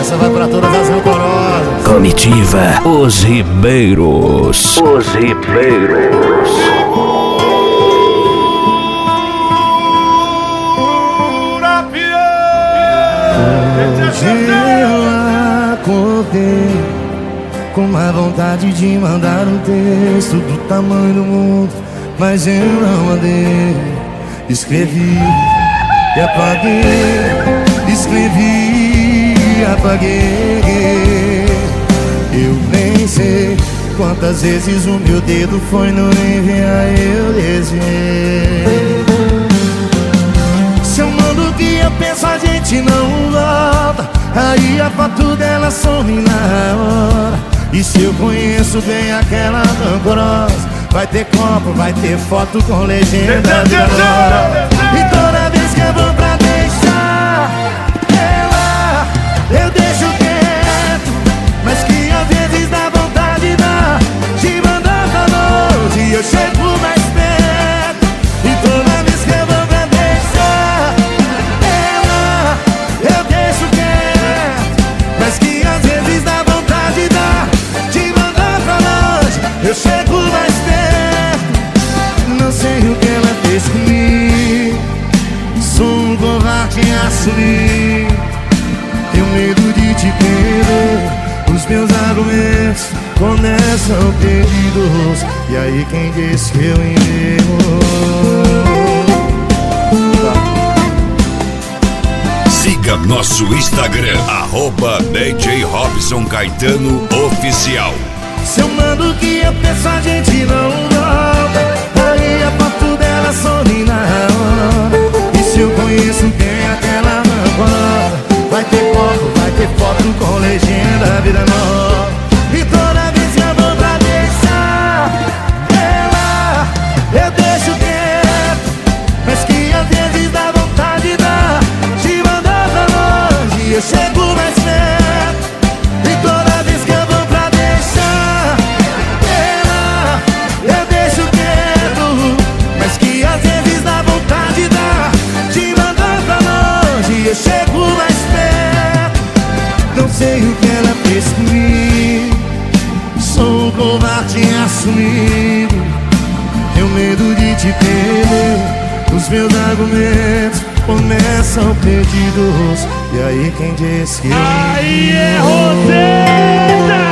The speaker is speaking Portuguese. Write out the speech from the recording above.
Essa vai pra todas as rancorosas. Comitiva Os Ribeiros. Os Ribeiros. Hoje eu acordei com uma vontade de mandar um texto do tamanho do mundo, mas eu não mandei. Escrevi e apaguei, escrevi e apaguei. Eu nem sei quantas vezes o meu dedo foi no enviar, eu desenhei. Se eu mando o que eu penso, a gente não volta. Aí a foto dela some na hora. E se eu conheço bem aquela rancorosa, vai ter copo, vai ter foto com legenda de agora. E toda vez que eu vou pra deixar ela, eu deixo quieto, mas que às vezes dá vontade de mandar pra longe e eu chego mais perto. E toda vez que eu vou pra deixar ela, eu deixo quieto, mas que às vezes dá vontade de mandar pra longe, eu chego mais perto. Não sei o que ela fez comigo, sou um covarde em assumir. Tenho medo de te perder, os meus argumentos começam perdidos. E aí quem disse que eu enterro? Siga nosso Instagram, @DJ Robson Caetano Oficial. Se eu mando o que eu penso, a gente não volta. Aí a foto dela some na hora. E se eu conheço bem aquela rancorosa, vai ter copo, vai ter foto com legenda, vida nova. E toda vez que eu vou pra deixar ela, eu deixo quieto, mas que às vezes dá vontade de mandar pra longe, eu chego mais perto. E toda vez que eu vou pra deixar ela, eu deixo quieto, mas que às vezes dá vontade de mandar pra longe, eu chego mais perto. Não sei o que ela fez comigo, sou um covarde assumido. Tenho medo de te perder, os meus argumentos começam perdidos. E aí quem disse que Aí é Roseta!